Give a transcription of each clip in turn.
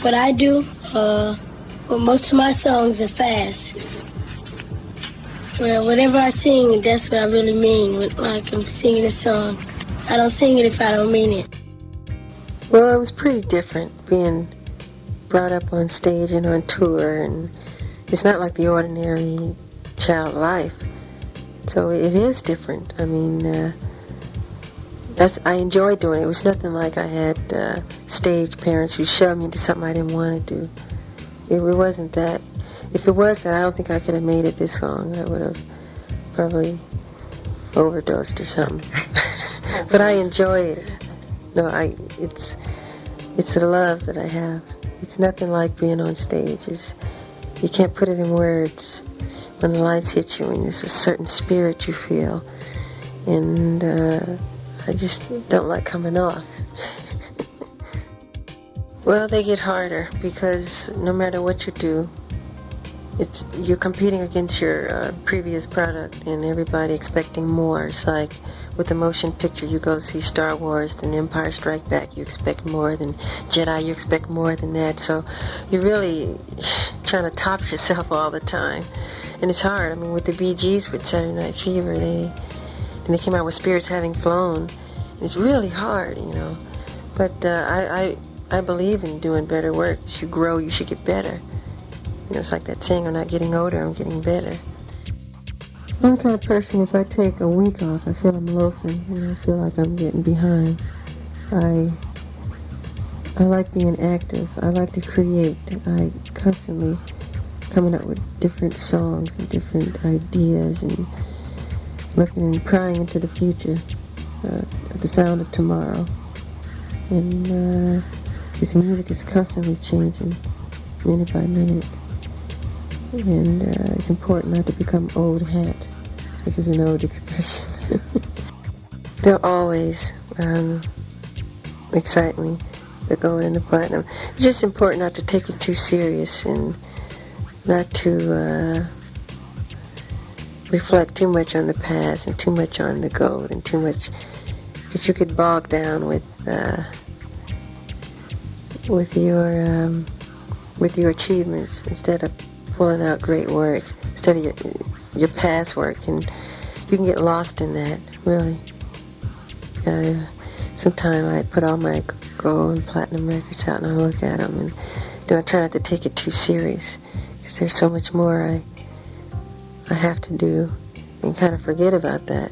what I do, well, most of my songs are fast. Well, whatever I sing, that's what I really mean. Like I'm singing a song. I don't sing it if I don't mean it. Well, it was pretty different being brought up on stage and on tour, and it's not like the ordinary child life. So it is different. I mean, I enjoyed doing it. It was nothing like I had stage parents who shoved me into something I didn't want to do. It wasn't that. If it was that, I don't think I could have made it this long. I would have probably overdosed or something. But I enjoy it. No, it's a love that I have. It's nothing like being on stage. You can't put it in words. When the lights hit you and there's a certain spirit you feel. And I just don't like coming off. Well, they get harder because no matter what you do, you're competing against your previous product and everybody expecting more. It's like with a motion picture, you go see Star Wars, then Empire Strikes Back, you expect more, than Jedi, you expect more than that. So you're really trying to top yourself all the time. And it's hard. I mean, with the Bee Gees, with Saturday Night Fever, they came out with Spirits Having Flown. It's really hard, you know. But I believe in doing better work. As you grow, you should get better. You know, it's like that saying, I'm not getting older, I'm getting better. I'm the kind of person, if I take a week off, I feel I'm loafing, and I feel like I'm getting behind. I like being active. I like to create. I constantly coming up with different songs and different ideas and looking and prying into the future, the sound of tomorrow. And because the music is constantly changing, minute by minute. And it's important not to become old hat, which is an old expression. They'll always excite me, the gold and the platinum. It's just important not to take it too serious and not to reflect too much on the past and too much on the gold and too much, because you could bog down with your achievements instead of pulling out great work, instead of your past work, and you can get lost in that, really. Sometimes I put all my gold and platinum records out and I look at them, and I try not to take it too serious, because there's so much more I have to do, and kind of forget about that.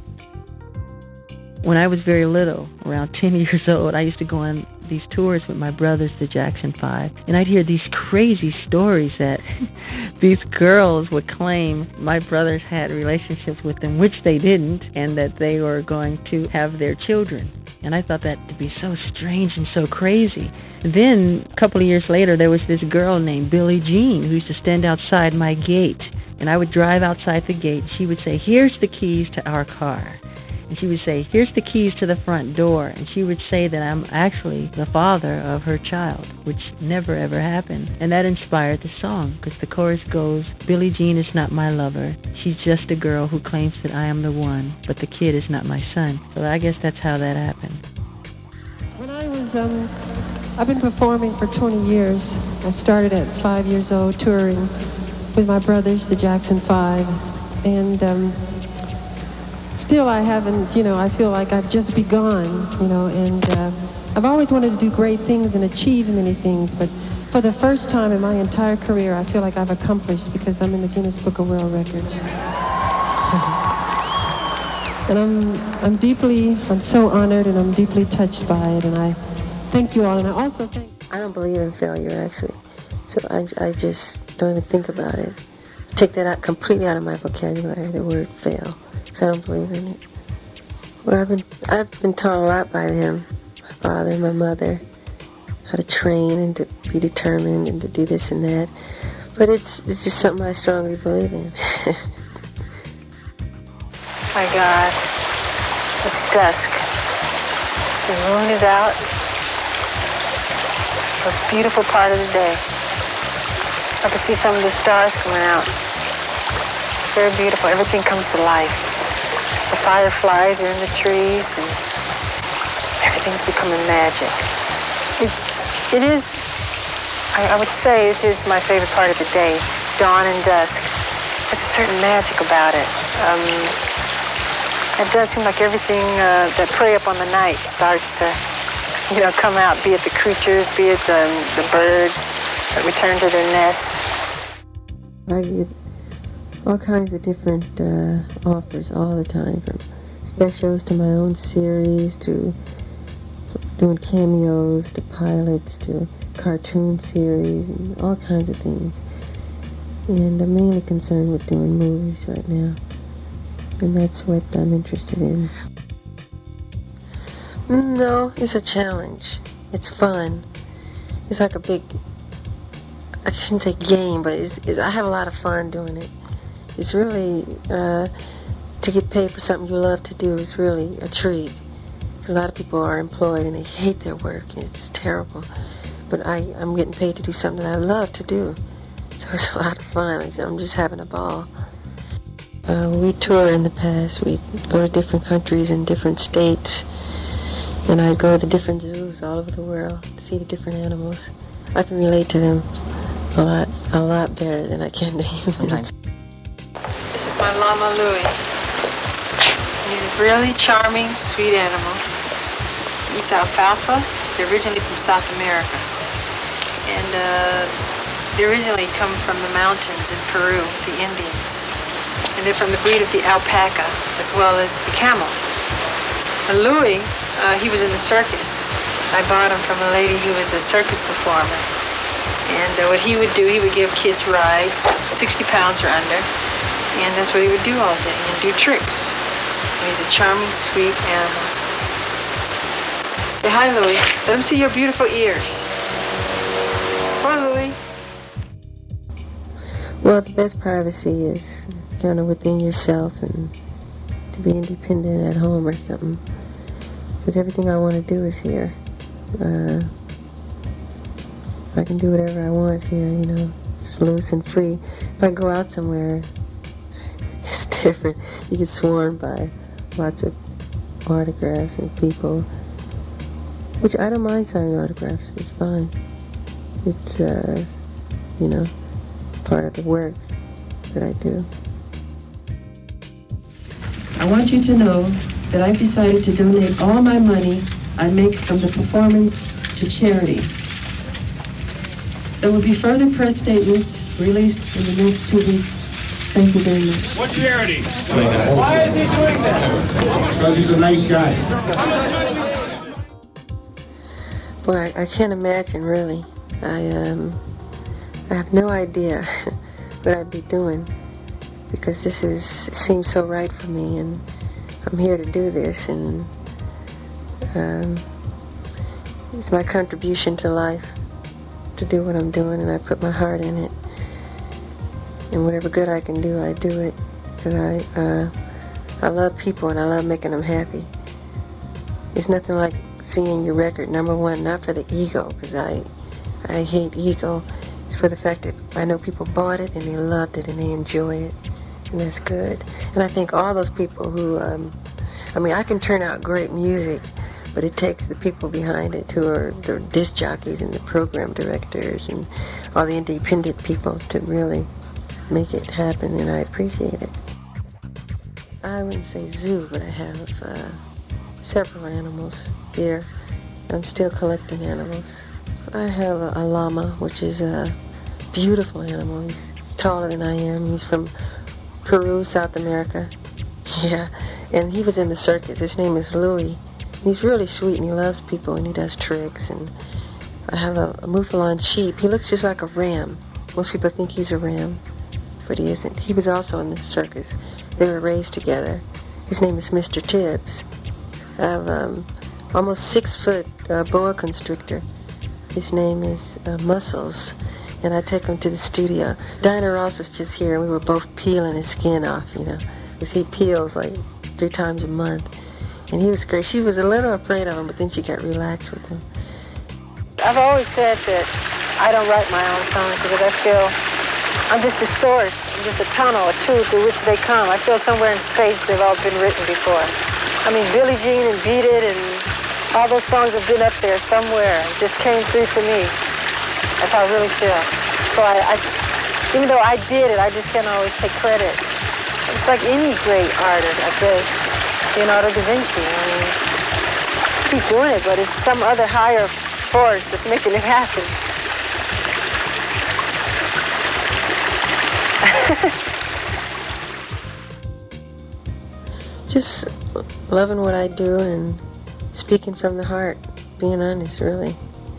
When I was very little, around 10 years old, I used to go on these tours with my brothers, the Jackson 5, and I'd hear these crazy stories that these girls would claim my brothers had relationships with them, which they didn't, and that they were going to have their children. And I thought that to be so strange and so crazy. Then, a couple of years later, there was this girl named Billie Jean who used to stand outside my gate, and I would drive outside the gate. She would say, "Here's the keys to our car." And she would say, "Here's the keys to the front door." And she would say that I'm actually the father of her child, which never ever happened. And that inspired the song, because the chorus goes, "Billie Jean is not my lover. She's just a girl who claims that I am the one, but the kid is not my son." So I guess that's how that happened. When I was, I've been performing for 20 years. I started at 5 years old touring with my brothers, the Jackson 5. And still I haven't, I feel like I've just begun, and I've always wanted to do great things and achieve many things, but for the first time in my entire career, I feel like I've accomplished, because I'm in the Guinness Book of World Records. And I'm so honored, and I'm deeply touched by it, and I thank you all, and I also thank... I don't believe in failure, actually, so I just don't even think about it. I take that out completely out of my vocabulary, the word fail. I don't believe in it. Well, I've been taught a lot by them, my father and my mother, how to train and to be determined and to do this and that. But it's just something I strongly believe in. My God, it's dusk. The moon is out. Most beautiful part of the day. I can see some of the stars coming out. Very beautiful. Everything comes to life. The fireflies are in the trees, and everything's becoming magic. It is I would say it is my favorite part of the day, dawn and dusk. There's a certain magic about it. It does seem like everything that prey upon the night starts to, come out, be it the creatures, be it the birds that return to their nests. I get all kinds of different offers all the time, from specials to my own series, to doing cameos, to pilots, to cartoon series, and all kinds of things. And I'm mainly concerned with doing movies right now, and that's what I'm interested in. No, it's a challenge. It's fun. It's like a big, I shouldn't say game, but I have a lot of fun doing it. It's really, to get paid for something you love to do is really a treat. Because a lot of people are employed and they hate their work, and it's terrible. But I'm getting paid to do something that I love to do. So it's a lot of fun. I'm just having a ball. We tour in the past. We go to different countries and different states. And I go to the different zoos all over the world to see the different animals. I can relate to them a lot better than I can to humans. This is my llama Louie. He's a really charming, sweet animal. He eats alfalfa. They're originally from South America. And they originally come from the mountains in Peru, the Indians. And they're from the breed of the alpaca, as well as the camel. Louie, he was in the circus. I bought him from a lady who was a circus performer. And what he would do, he would give kids rides, 60 pounds or under. And that's what he would do all day, and do tricks. And he's a charming, sweet animal. Say hi, Louie. Let him see your beautiful ears. Come on, Louie. Well, the best privacy is kind of within yourself and to be independent at home or something. Because everything I want to do is here. I can do whatever I want here, just loose and free. If I go out somewhere, it's different. You get swarmed by lots of autographs and people, which I don't mind signing autographs. It's fine. It's, part of the work that I do. I want you to know that I've decided to donate all my money I make from the performance to charity. There will be further press statements released in the next 2 weeks. Thank you very much. What charity? Why is he doing that? Because he's a nice guy. Boy, I can't imagine, really. I have no idea what I'd be doing, because this seems so right for me, and I'm here to do this, and it's my contribution to life to do what I'm doing, and I put my heart in it. And whatever good I can do, I do it, because I love people and I love making them happy. It's nothing like seeing your record #1, not for the ego, because I hate ego. It's for the fact that I know people bought it and they loved it and they enjoy it, and that's good. And I think all those people who, I can turn out great music, but it takes the people behind it, who are the disc jockeys and the program directors and all the independent people, to really make it happen, and I appreciate it. I wouldn't say zoo, but I have several animals here. I'm still collecting animals. I have a llama, which is a beautiful animal. He's taller than I am. He's from Peru, South America. Yeah, and he was in the circus. His name is Louie. He's really sweet, and he loves people, and he does tricks. And I have a Mouflon sheep. He looks just like a ram. Most people think he's a ram, but he isn't. He was also in the circus. They were raised together. His name is Mr. Tibbs. I have almost 6 foot boa constrictor. His name is Muscles, and I take him to the studio. Dinah Ross was just here, and we were both peeling his skin off, because he peels like 3 times a month. And he was great. She was a little afraid of him, but then she got relaxed with him. I've always said that I don't write my own songs because I feel I'm just a source. I'm just a tunnel, a tube through which they come. I feel somewhere in space they've all been written before. Billie Jean and Beat It and all those songs have been up there somewhere. It just came through to me. That's how I really feel. So I even though I did it, I just can't always take credit. It's like any great artist, I guess. Leonardo da Vinci. I mean, he's doing it, but it's some other higher force that's making it happen. Just loving what I do and speaking from the heart, being honest, really.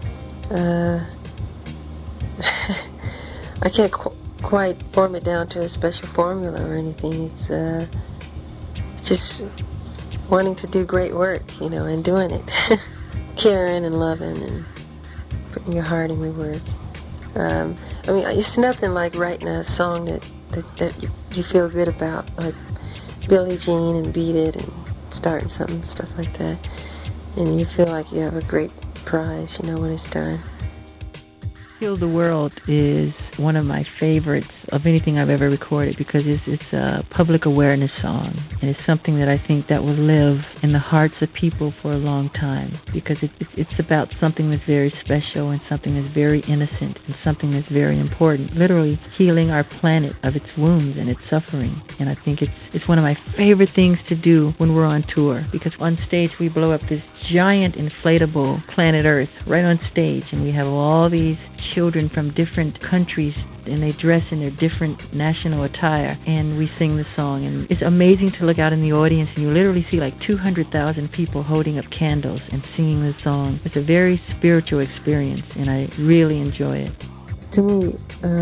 I can't quite form it down to a special formula or anything. It's just wanting to do great work, and doing it. Caring and loving and putting your heart in your work. It's nothing like writing a song that you feel good about, like Billie Jean and Beat It and starting something, stuff like that. And you feel like you have a great prize, when it's done. Heal the World is one of my favorites of anything I've ever recorded because it's a public awareness song, and it's something that I think that will live in the hearts of people for a long time because it's about something that's very special and something that's very innocent and something that's very important, literally healing our planet of its wounds and its suffering. And I think it's one of my favorite things to do when we're on tour because on stage we blow up this giant inflatable planet Earth right on stage, and we have all these children from different countries and they dress in their different national attire and we sing the song, and it's amazing to look out in the audience and you literally see like 200,000 people holding up candles and singing the song. It's a very spiritual experience and I really enjoy it. To me,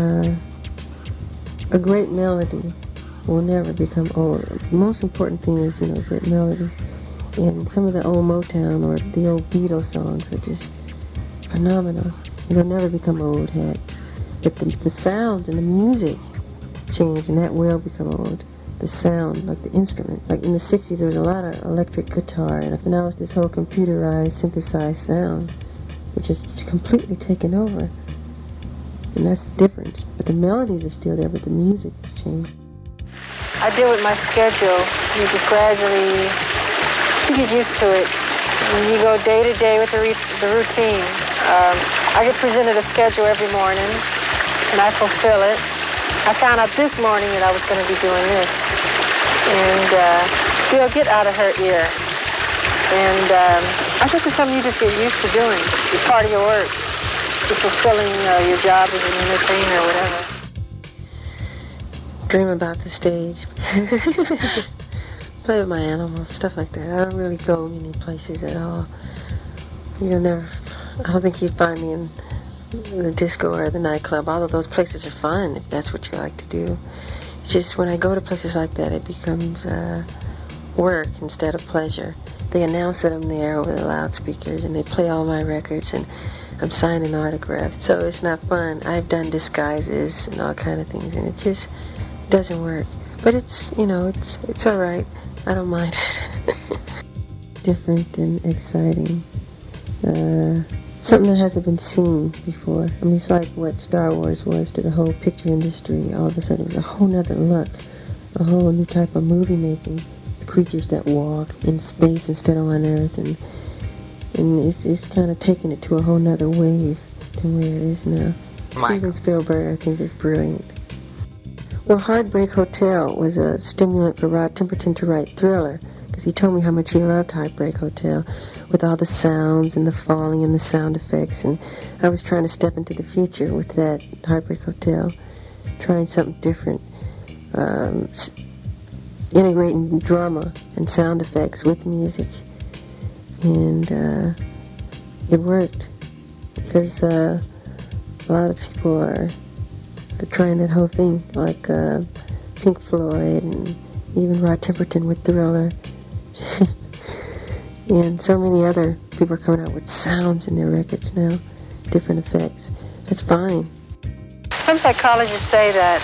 a great melody will never become old. The most important thing is, great melodies. And some of the old Motown or the old Beatles songs are just phenomenal. They'll never become old hat. But the sounds and the music change, and that will become old. The sound, like the instrument. Like in the 60s, there was a lot of electric guitar, and now it's this whole computerized, synthesized sound, which is completely taken over. And that's the difference. But the melodies are still there, but the music has changed. I deal with my schedule. You just gradually get used to it. When you go day to day with the routine. I get presented a schedule every morning, and I fulfill it. I found out this morning that I was going to be doing this, and Bill, get out of her ear. And I guess it's something you just get used to doing. It's part of your work. You're fulfilling your job as an entertainer or whatever. Dream about the stage. Play with my animals, stuff like that. I don't really go many places at all. I don't think you'd find me in the disco or the nightclub, although those places are fun if that's what you like to do. It's just when I go to places like that, it becomes work instead of pleasure. They announce that I'm there over the loudspeakers, and they play all my records, and I'm signing autographs. So it's not fun. I've done disguises and all kind of things, and it just doesn't work. But it's all right. I don't mind it. Different and exciting. Something that hasn't been seen before. It's like what Star Wars was to the whole picture industry. All of a sudden, it was a whole nother look, a whole new type of movie making. The creatures that walk in space instead of on Earth, and it's kind of taking it to a whole nother wave than where it is now. Steven Spielberg, I think, is brilliant. Well, Heartbreak Hotel was a stimulant for Rod Temperton to write Thriller, because he told me how much he loved Heartbreak Hotel, with all the sounds and the falling and the sound effects, and I was trying to step into the future with that Heartbreak Hotel, trying something different, integrating drama and sound effects with music, and it worked, because a lot of people are trying that whole thing, like Pink Floyd and even Rod Temperton with Thriller. And so many other people are coming out with sounds in their records now, different effects. That's fine. Some psychologists say that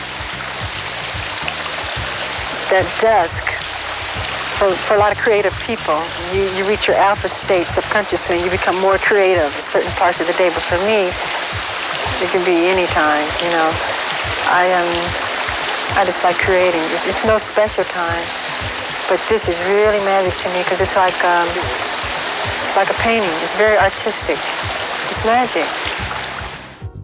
dusk, for a lot of creative people, you reach your alpha state subconsciously, you become more creative at certain parts of the day. But for me, it can be any time, I just like creating. It's no special time. But this is really magic to me because it's like a painting. It's very artistic. It's magic.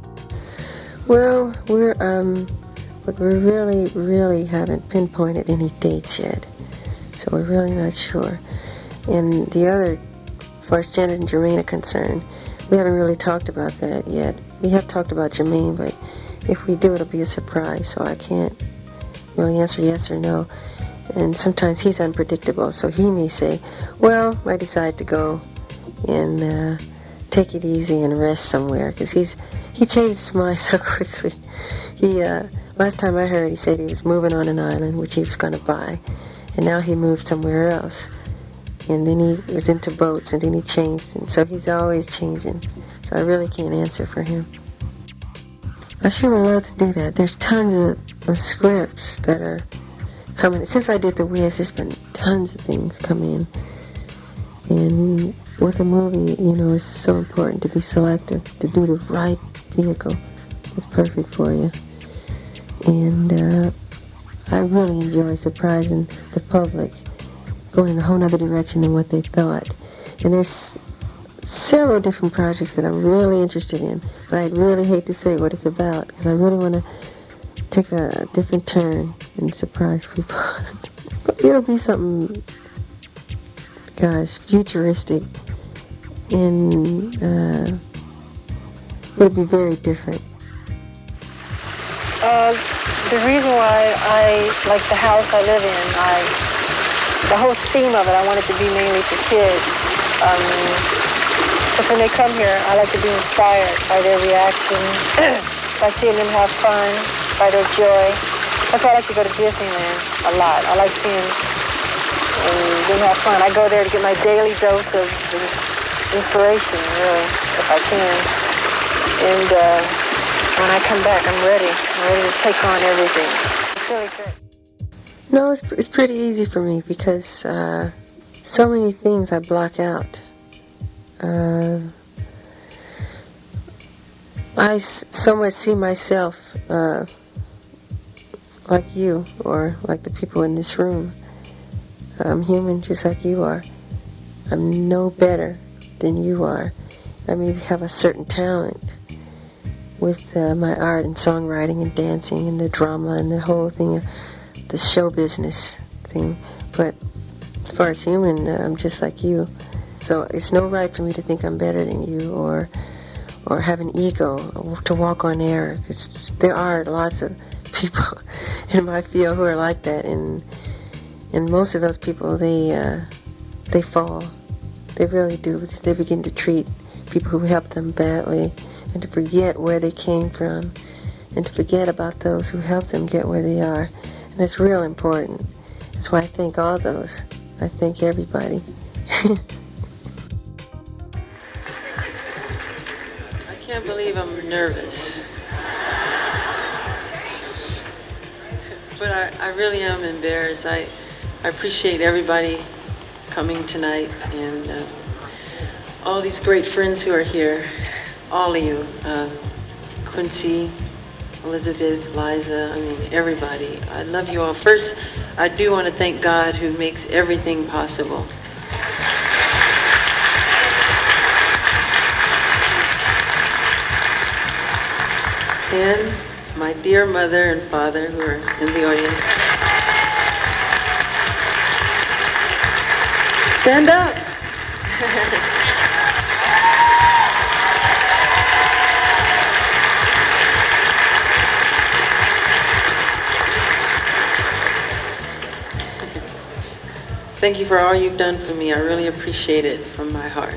Well, but we really haven't pinpointed any dates yet, so we're really not sure. And the other, as far as Janet and Jermaine are concerned, we haven't really talked about that yet. We have talked about Jermaine, but if we do, it'll be a surprise, so I can't really answer yes or no. And sometimes he's unpredictable, so he may say, well, I decided to go and take it easy and rest somewhere, because he changed his mind so quickly. Last time I heard, he said he was moving on an island, which he was going to buy, and now he moved somewhere else. And then he was into boats, and then he changed, and so he's always changing. So I really can't answer for him. I sure would love to do that. There's tons of scripts that are coming. Since I did The Wiz, there's been tons of things coming in. And with a movie, it's so important to be selective, to do the right vehicle that's perfect for you. And I really enjoy surprising the public, going in a whole other direction than what they thought. And there's several different projects that I'm really interested in, but I'd really hate to say what it's about, because I really want to take a different turn and surprise people. But it'll be something, futuristic, and it'll be very different. The reason why I like the house I live in, the whole theme of it, I want it to be mainly for kids. Because when they come here, I like to be inspired by their reaction, by seeing them have fun, by their joy. That's why I like to go to Disneyland a lot. I like seeing them have fun. I go there to get my daily dose of inspiration, really, if I can. And when I come back, I'm ready. I'm ready to take on everything. It's really good. No, it's pretty easy for me, because so many things I block out. I so much see myself like you, or like the people in this room. I'm human just like you are. I'm no better than you are. I may have a certain talent with my art and songwriting and dancing and the drama and the whole thing, the show business thing. But as far as human, I'm just like you. So it's no right for me to think I'm better than you, or have an ego, or to walk on air, because there are lots of people in my field who are like that, and most of those people, they fall. They really do, because they begin to treat people who help them badly, and to forget where they came from, and to forget about those who helped them get where they are. And that's real important. That's why I thank all those. I thank everybody. I can't believe I'm nervous. But I really am embarrassed. I appreciate everybody coming tonight, and all these great friends who are here, all of you, Quincy, Elizabeth, Liza, everybody. I love you all. First, I do want to thank God, who makes everything possible. And my dear mother and father, who are in the audience. Stand up. Thank you for all you've done for me. I really appreciate it from my heart.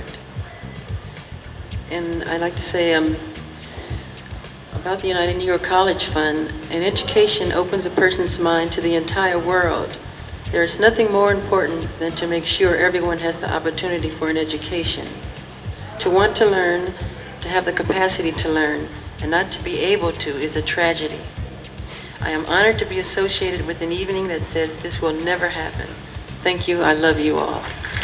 And I'd like to say about the United Negro College Fund, an education opens a person's mind to the entire world. There is nothing more important than to make sure everyone has the opportunity for an education. To want to learn, to have the capacity to learn, and not to be able to is a tragedy. I am honored to be associated with an evening that says this will never happen. Thank you. I love you all.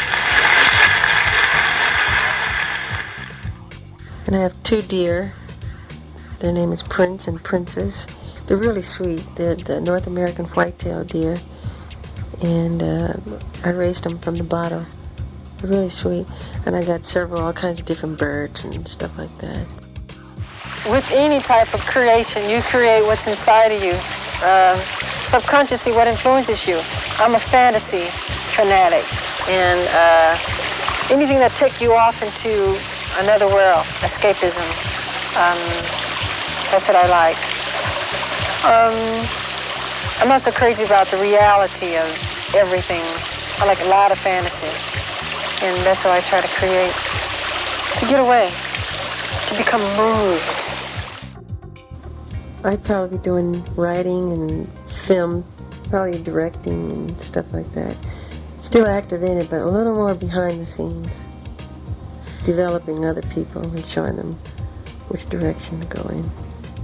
And I have two deer. Their name is Prince and Princess. They're really sweet. They're the North American white-tailed deer. And I raised them from the bottom. They're really sweet. And I got all kinds of different birds and stuff like that. with any type of creation, you create what's inside of you. Subconsciously, what influences you. I'm a fantasy fanatic, and anything that takes you off into another world, escapism, that's what I like. I'm not so crazy about the reality of everything. I like a lot of fantasy, and that's what I try to create, to get away, to become moved. I'd probably be doing writing and film, probably directing and stuff like that. Still active in it, but a little more behind the scenes. Developing other people and showing them which direction to go in.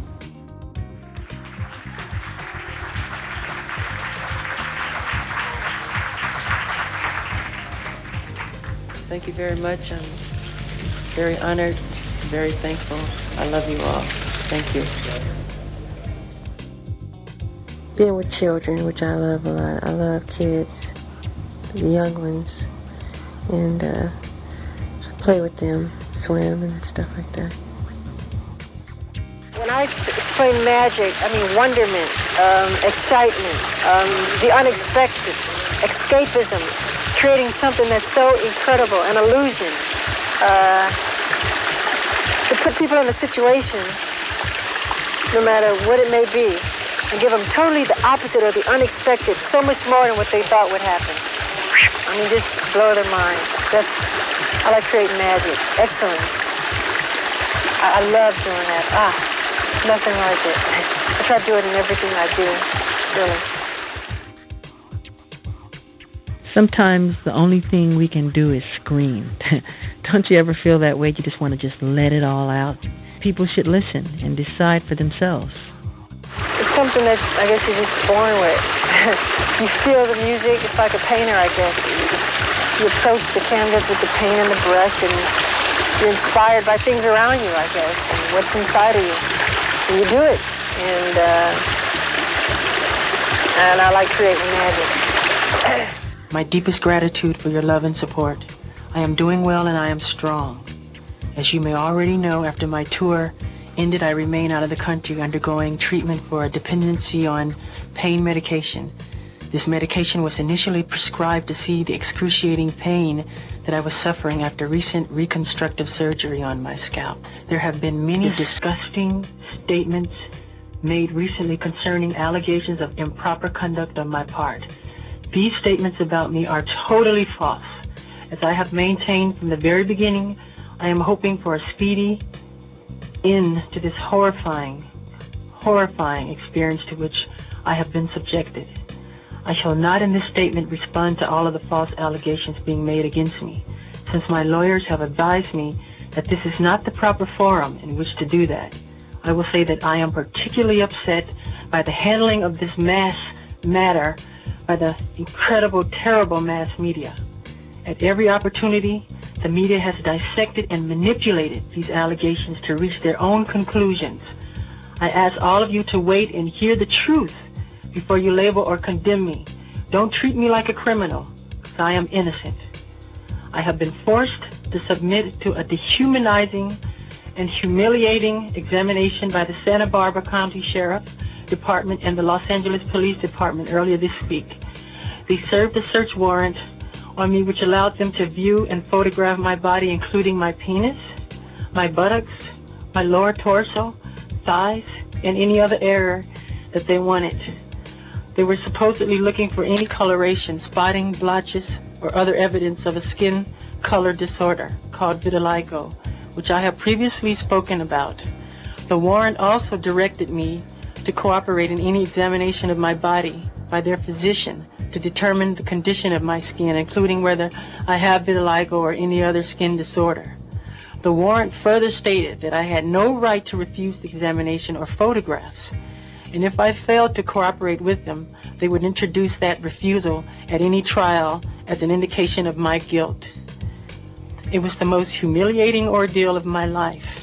Thank you very much. I'm very honored, very thankful. I love you all. Thank you. Being with children, which I love a lot. I love kids, the young ones, and play with them, swim and stuff like that. When I explain magic, I mean wonderment, excitement, the unexpected, escapism, creating something that's so incredible, an illusion, to put people in a situation, no matter what it may be, and give them totally the opposite or the unexpected, so much more than what they thought would happen. I mean, just blow their mind. I like creating magic, excellence. I love doing that. There's nothing like it. I try to do it in everything I do, really. Sometimes the only thing we can do is scream. Don't you ever feel that way? You just want to just let it all out? People should listen and decide for themselves. It's something that I guess you're just born with. You feel the music. It's like a painter, I guess. You approach the canvas with the paint and the brush, and you're inspired by things around you, I guess, and what's inside of you. And you do it. And I like creating magic. My deepest gratitude for your love and support. I am doing well and I am strong. As you may already know, after my tour ended, I remain out of the country undergoing treatment for a dependency on pain medication. This medication was initially prescribed to see the excruciating pain that I was suffering after recent reconstructive surgery on my scalp. There have been many disgusting statements made recently concerning allegations of improper conduct on my part. These statements about me are totally false. As I have maintained from the very beginning, I am hoping for a speedy end to this horrifying experience to which I have been subjected. I shall not in this statement respond to all of the false allegations being made against me, since my lawyers have advised me that this is not the proper forum in which to do that. I will say that I am particularly upset by the handling of this mass matter by the incredible, terrible mass media. At every opportunity, the media has dissected and manipulated these allegations to reach their own conclusions. I ask all of you to wait and hear the truth before you label or condemn me. Don't treat me like a criminal, because I am innocent. I have been forced to submit to a dehumanizing and humiliating examination by the Santa Barbara County Sheriff Department and the Los Angeles Police Department earlier this week. They served a search warrant on me which allowed them to view and photograph my body, including my penis, my buttocks, my lower torso, thighs, and any other area that they wanted. They were supposedly looking for any coloration, spotting, blotches, or other evidence of a skin color disorder called vitiligo, which I have previously spoken about. The warrant also directed me to cooperate in any examination of my body by their physician to determine the condition of my skin, including whether I have vitiligo or any other skin disorder. The warrant further stated that I had no right to refuse the examination or photographs, and if I failed to cooperate with them, they would introduce that refusal at any trial as an indication of my guilt. It was the most humiliating ordeal of my life,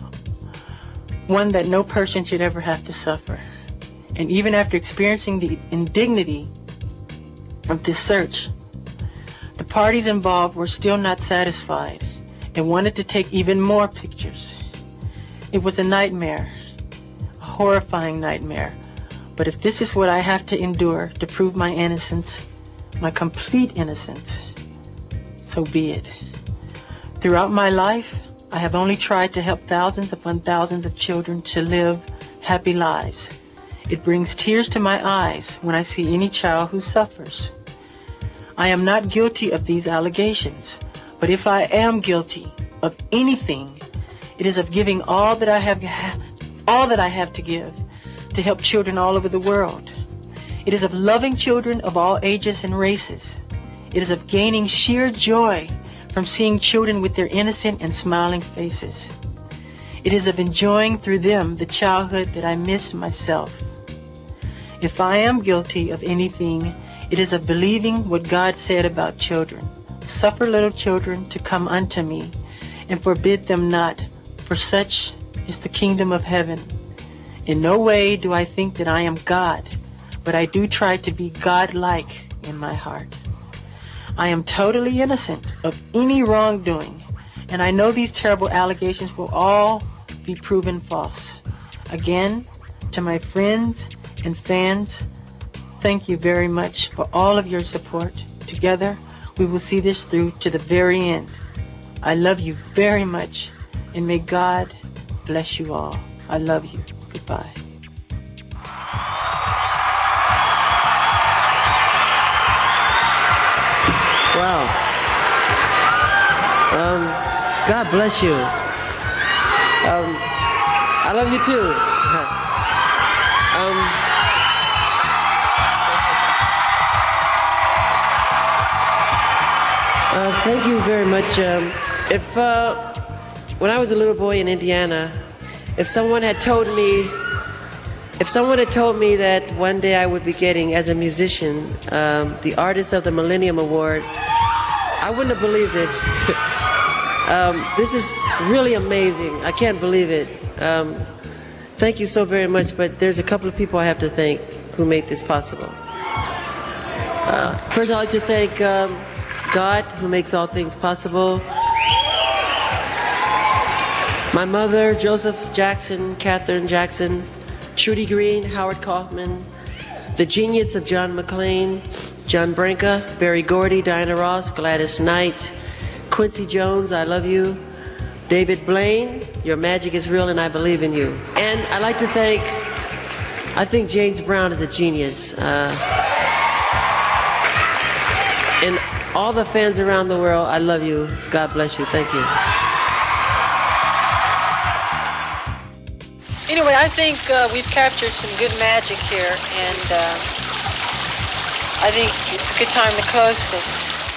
one that no person should ever have to suffer. And even after experiencing the indignity of this search, the parties involved were still not satisfied and wanted to take even more pictures. It was a nightmare, a horrifying nightmare. But if this is what I have to endure to prove my innocence, my complete innocence, so be it. Throughout my life, I have only tried to help thousands upon thousands of children to live happy lives. It brings tears to my eyes when I see any child who suffers. I am not guilty of these allegations, but if I am guilty of anything, it is of giving all that I have to give to help children all over the world. It is of loving children of all ages and races. It is of gaining sheer joy from seeing children with their innocent and smiling faces. It is of enjoying through them the childhood that I missed myself. If I am guilty of anything, it is of believing what God said about children. Suffer little children to come unto me, and forbid them not, for such is the kingdom of heaven. In no way do I think that I am God, but I do try to be God-like in my heart. I am totally innocent of any wrongdoing, and I know these terrible allegations will all be proven false. Again, to my friends and fans, thank you very much for all of your support. Together, we will see this through to the very end. I love you very much, and may God bless you all. I love you. Goodbye. Wow. God bless you. I love you too. Thank you very much. When I was a little boy in Indiana, if someone had told me that one day I would be getting, as a musician, the Artist of the Millennium Award, I wouldn't have believed it. This is really amazing. I can't believe it. Thank you so very much, but there's a couple of people I have to thank who made this possible. First, I'd like to thank God, who makes all things possible. My mother, Joseph Jackson, Catherine Jackson, Trudy Green, Howard Kaufman, the genius of John McLean, John Branca, Berry Gordy, Diana Ross, Gladys Knight, Quincy Jones, I love you, David Blaine, your magic is real and I believe in you. And I'd like to thank, I think James Brown is a genius. And all the fans around the world, I love you. God bless you. Thank you. Anyway, I think we've captured some good magic here, and I think it's a good time to close this.